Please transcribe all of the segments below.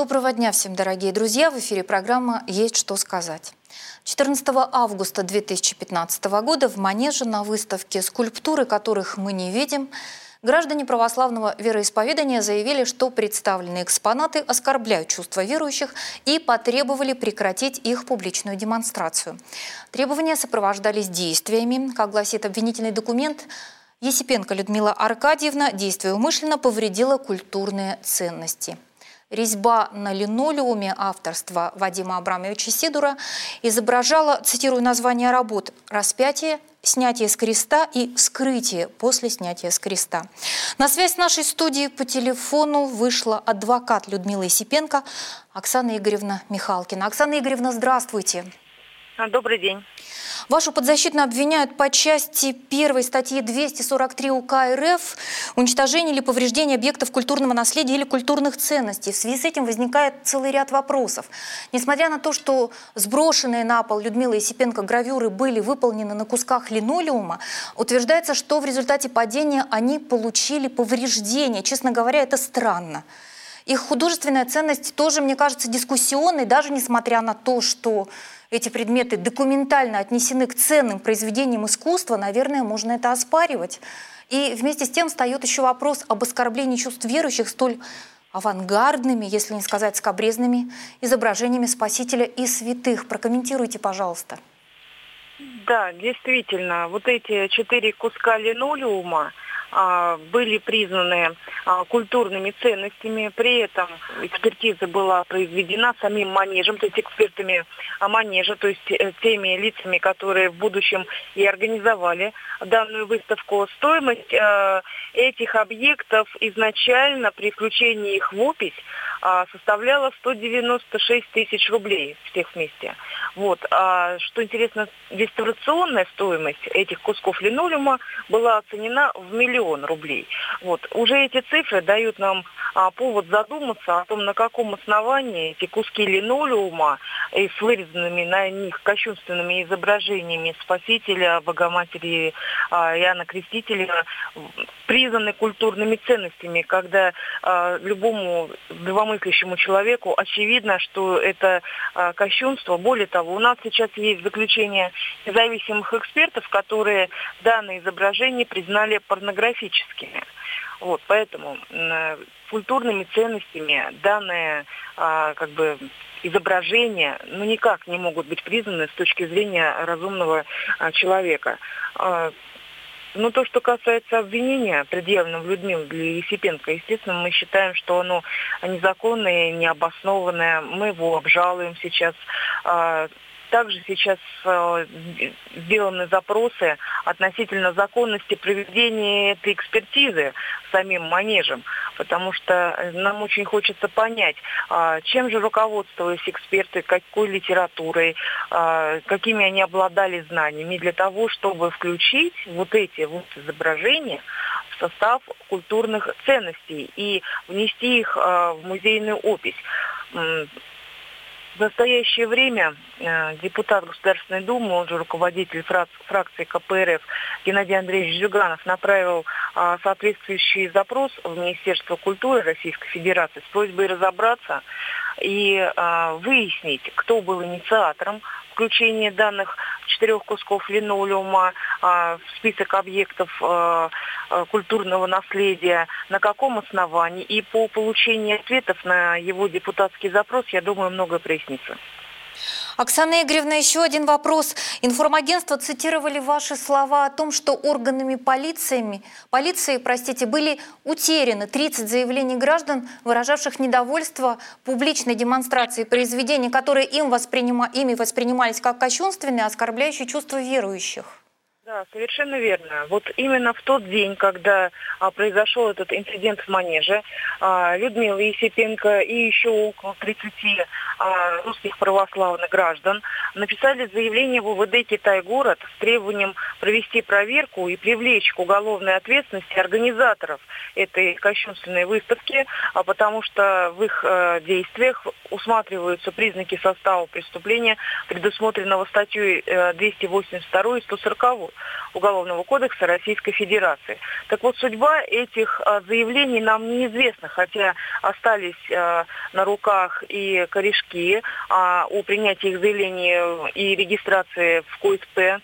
Доброго дня всем, дорогие друзья! В эфире программа «Есть что сказать». 14 августа 2015 года в Манеже на выставке «Скульптуры, которых мы не видим» граждане православного вероисповедания заявили, что представленные экспонаты оскорбляют чувства верующих и потребовали прекратить их публичную демонстрацию. Требования сопровождались действиями. Как гласит обвинительный документ, Есипенко Людмила Аркадьевна, действуя умышленно, повредила культурные ценности. Резьба на линолеуме авторства Вадима Абрамовича Сидура изображала, цитирую название работ, «Распятие, снятие с креста и вскрытие после снятия с креста». На связь с нашей студией по телефону вышла адвокат Людмилы Есипенко Оксана Игоревна Михалкина. Оксана Игоревна, здравствуйте. Добрый день. Вашу подзащитную обвиняют по части 1 статьи 243 УК РФ уничтожение или повреждение объектов культурного наследия или культурных ценностей. В связи с этим возникает целый ряд вопросов. Несмотря на то, что сброшенные на пол Людмилы Есипенко гравюры были выполнены на кусках линолеума, утверждается, что в результате падения они получили повреждения. Честно говоря, это странно. Их художественная ценность тоже, мне кажется, дискуссионной, даже несмотря на то, что эти предметы документально отнесены к ценным произведениям искусства, наверное, можно это оспаривать. И вместе с тем встает еще вопрос об оскорблении чувств верующих столь авангардными, если не сказать скабрезными, изображениями Спасителя и святых. Прокомментируйте, пожалуйста. Да, действительно, вот эти 4 куска линолеума были признаны культурными ценностями. При этом экспертиза была произведена самим Манежем, то есть экспертами Манежа, то есть теми лицами, которые в будущем и организовали данную выставку. Стоимость этих объектов изначально при включении их в опись составляла 196 тысяч рублей всех вместе. Вот. Что интересно, реставрационная стоимость этих кусков линолеума была оценена в 1 миллион рублей. Вот. Уже эти цифры дают нам повод задуматься о том, на каком основании эти куски линолеума с вырезанными на них кощунственными изображениями Спасителя, Богоматери, Иоанна Крестителя признаны культурными ценностями, когда любому здравомыслящему человеку очевидно, что это кощунство. Более того, у нас сейчас есть заключение независимых экспертов, которые данные изображения признали порнографическими. Вот, поэтому культурными ценностями данные изображения никак не могут быть признаны с точки зрения разумного человека. Но то, что касается обвинения, предъявленного Людмилой Есипенко, естественно, мы считаем, что оно незаконное, необоснованное. Мы его обжалуем сейчас. Также сейчас сделаны запросы относительно законности проведения этой экспертизы самим Манежем, потому что нам очень хочется понять, чем же руководствовались эксперты, какой литературой, какими они обладали знаниями для того, чтобы включить вот эти изображения в состав культурных ценностей и внести их в музейную опись. В настоящее время депутат Государственной Думы, он же руководитель фракции КПРФ Геннадий Андреевич Зюганов направил соответствующий запрос в Министерство культуры Российской Федерации с просьбой разобраться и выяснить, кто был инициатором включения данных 4 кусков линолеума в список объектов культурного наследия, на каком основании. И по получении ответов на его депутатский запрос, я думаю, многое прояснится. Оксана Игоревна, еще один вопрос. Информагентства цитировали ваши слова о том, что органами полиции, были утеряны 30 заявлений граждан, выражавших недовольство публичной демонстрацией произведений, которые ими воспринимались как кощунственные, оскорбляющие чувства верующих. Да, совершенно верно. Вот именно в тот день, когда произошел этот инцидент в Манеже, Людмила Есипенко и еще около 30 русских православных граждан написали заявление в УВД «Китай-город» с требованием провести проверку и привлечь к уголовной ответственности организаторов этой кощунственной выставки, потому что в их действиях усматриваются признаки состава преступления, предусмотренного статьей 282 и 140. Уголовного кодекса Российской Федерации. Так вот, судьба этих заявлений нам неизвестна, хотя остались на руках и корешки о принятии их заявлений и регистрации в КУСП.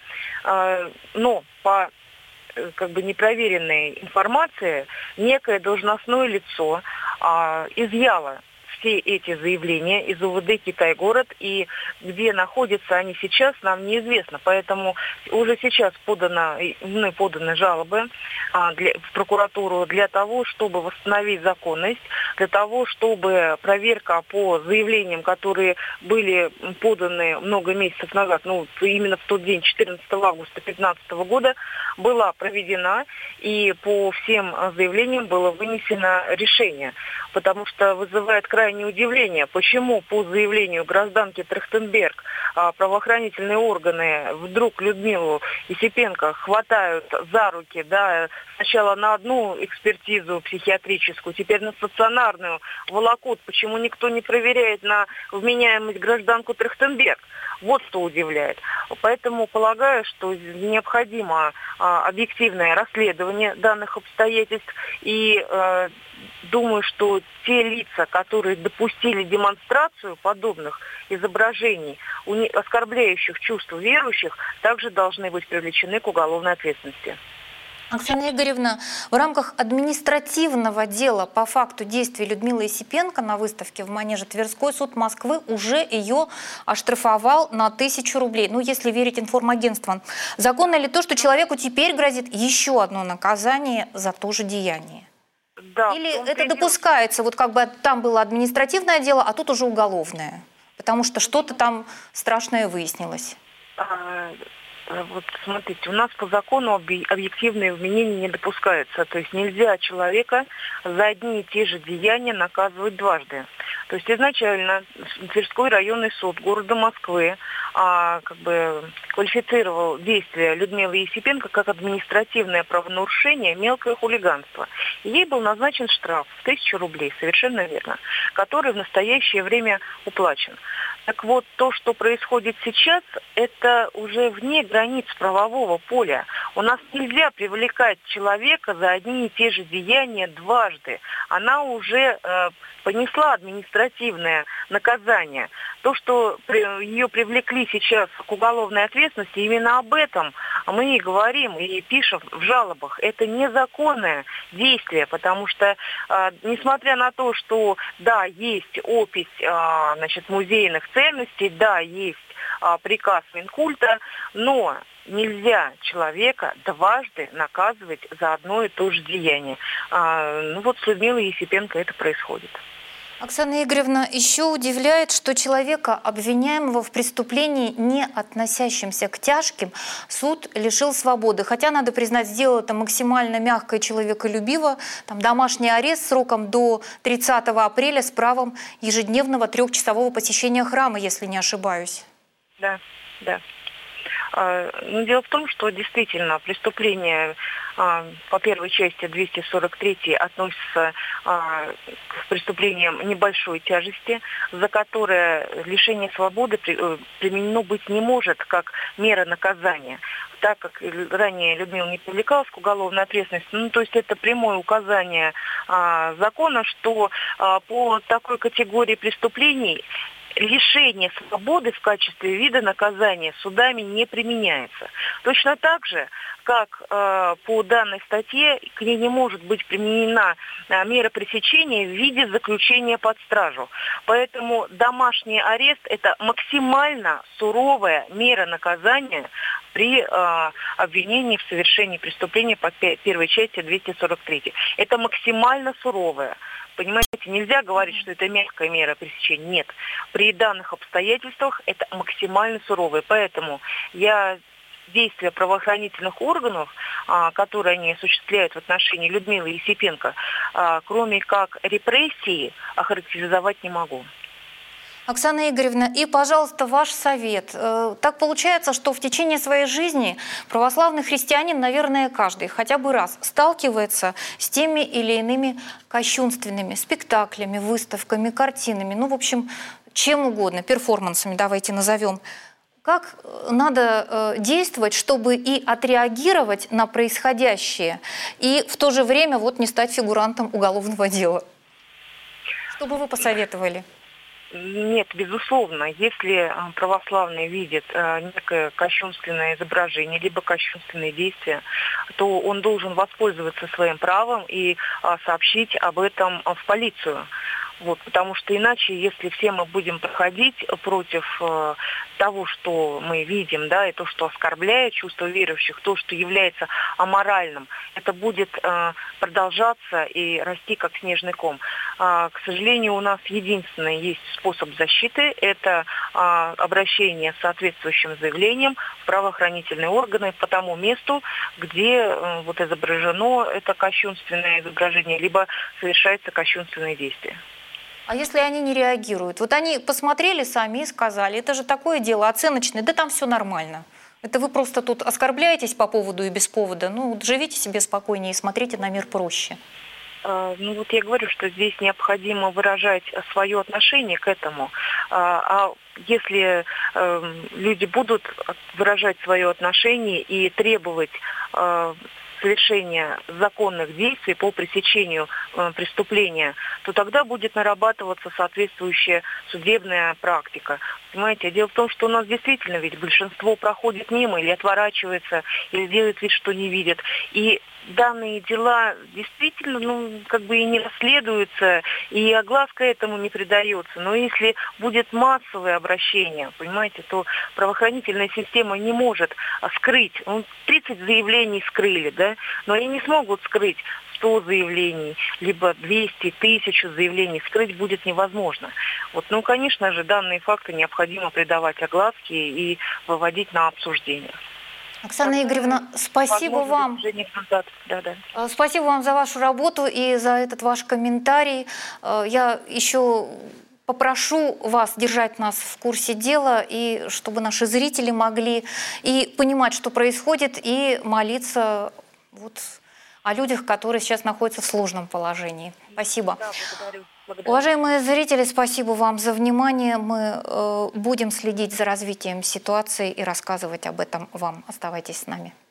Но по непроверенной информации некое должностное лицо изъяло все эти заявления из УВД «Китай-город», и где находятся они сейчас, нам неизвестно. Поэтому уже сейчас поданы жалобы в прокуратуру для того, чтобы восстановить законность, для того, чтобы проверка по заявлениям, которые были поданы много месяцев назад, именно в тот день, 14 августа 2015 года, была проведена, и по всем заявлениям было вынесено решение. Потому что вызывает крайнее удивление, почему по заявлению гражданки Трахтенберг правоохранительные органы вдруг Людмилу Есипенко хватают за руки, сначала на одну экспертизу психиатрическую, теперь на стационарную, волокут, почему никто не проверяет на вменяемость гражданку Трахтенберг. Вот что удивляет. Поэтому полагаю, что необходимо объективное расследование данных обстоятельств, и думаю, что те лица, которые допустили демонстрацию подобных изображений, оскорбляющих чувства верующих, также должны быть привлечены к уголовной ответственности. Оксана Игоревна, в рамках административного дела по факту действий Людмилы Есипенко на выставке в Манеже Тверской суд Москвы уже ее оштрафовал на 1000 рублей. Если верить информагентствам. Законно ли то, что человеку теперь грозит еще одно наказание за то же деяние? Да, или это допускается, там было административное дело, а тут уже уголовное? Потому что что-то там страшное выяснилось. Вот смотрите, у нас по закону объективные вменения не допускаются. То есть нельзя человека за одни и те же деяния наказывать дважды. То есть изначально Тверской районный суд города Москвы квалифицировал действия Людмилы Есипенко как административное правонарушение, мелкое хулиганство. И ей был назначен штраф в 1000 рублей, совершенно верно, который в настоящее время уплачен. Так вот, то, что происходит сейчас, это уже вне границ правового поля. У нас нельзя привлекать человека за одни и те же деяния дважды. Она уже понесла административное наказание. То, что ее привлекли сейчас к уголовной ответственности, именно об этом мы и говорим, и пишем в жалобах. Это незаконное действие, потому что, несмотря на то, что, да, есть опись, музейных ценностей, да, есть приказ Минкульта, но нельзя человека дважды наказывать за одно и то же деяние. С Людмилой Есипенко это происходит. Оксана Игоревна, еще удивляет, что человека, обвиняемого в преступлении, не относящемся к тяжким, суд лишил свободы. Хотя, надо признать, сделал это максимально мягко и человеколюбиво. Домашний арест сроком до 30 апреля с правом ежедневного 3-часового посещения храма, если не ошибаюсь. Да. Дело в том, что действительно преступление по первой части 243 относится к преступлениям небольшой тяжести, за которое лишение свободы применено быть не может как мера наказания, так как ранее Людмила не привлекалась к уголовной ответственности. То есть это прямое указание закона, что по такой категории преступлений лишение свободы в качестве вида наказания судами не применяется. Точно так же, как по данной статье к ней не может быть применена мера пресечения в виде заключения под стражу. Поэтому домашний арест – это максимально суровая мера наказания при обвинении в совершении преступления по первой части 243. Это максимально суровая. Понимаете, нельзя говорить, что это мягкая мера пресечения. Нет. При данных обстоятельствах это максимально суровые. Поэтому действия правоохранительных органов, которые они осуществляют в отношении Людмилы Есипенко, кроме как репрессии, охарактеризовать не могу. Оксана Игоревна, и, пожалуйста, ваш совет. Так получается, что в течение своей жизни православный христианин, наверное, каждый хотя бы раз сталкивается с теми или иными кощунственными спектаклями, выставками, картинами, в общем, чем угодно, перформансами, давайте назовем. Как надо действовать, чтобы и отреагировать на происходящее, и в то же время вот не стать фигурантом уголовного дела? Что бы вы посоветовали? Нет, безусловно, если православный видит некое кощунственное изображение, либо кощунственные действия, то он должен воспользоваться своим правом и сообщить об этом в полицию. Вот, потому что иначе, если все мы будем проходить против того, что мы видим, да, и то, что оскорбляет чувства верующих, то, что является аморальным, это будет продолжаться и расти как снежный ком. К сожалению, у нас единственный есть способ защиты – это обращение с соответствующим заявлением в правоохранительные органы по тому месту, где вот изображено это кощунственное изображение, либо совершается кощунственное действие. А если они не реагируют? Вот они посмотрели сами и сказали, это же такое дело оценочное, да там все нормально. Это вы просто тут оскорбляетесь по поводу и без повода. Ну, живите себе спокойнее и смотрите на мир проще. Ну вот я говорю, что здесь необходимо выражать свое отношение к этому. А если люди будут выражать свое отношение и требовать совершения законных действий по пресечению преступления, то тогда будет нарабатываться соответствующая судебная практика. Понимаете, дело в том, что у нас действительно ведь большинство проходит мимо или отворачивается, или делает вид, что не видят. И данные дела действительно, и не расследуются, и огласка этому не придается. Но если будет массовое обращение, понимаете, то правоохранительная система не может скрыть. 30 заявлений скрыли, да, но они не смогут скрыть 100 заявлений, либо 200, 1000 заявлений. Скрыть будет невозможно. Вот, конечно же, данные факты необходимо придавать огласке и выводить на обсуждение. Оксана Игоревна, спасибо вам. Да. Спасибо вам за вашу работу и за этот ваш комментарий. Я еще попрошу вас держать нас в курсе дела, и чтобы наши зрители могли и понимать, что происходит, и молиться о людях, которые сейчас находятся в сложном положении. Спасибо. Да, благодарю. Уважаемые зрители, спасибо вам за внимание. Мы будем следить за развитием ситуации и рассказывать об этом вам. Оставайтесь с нами.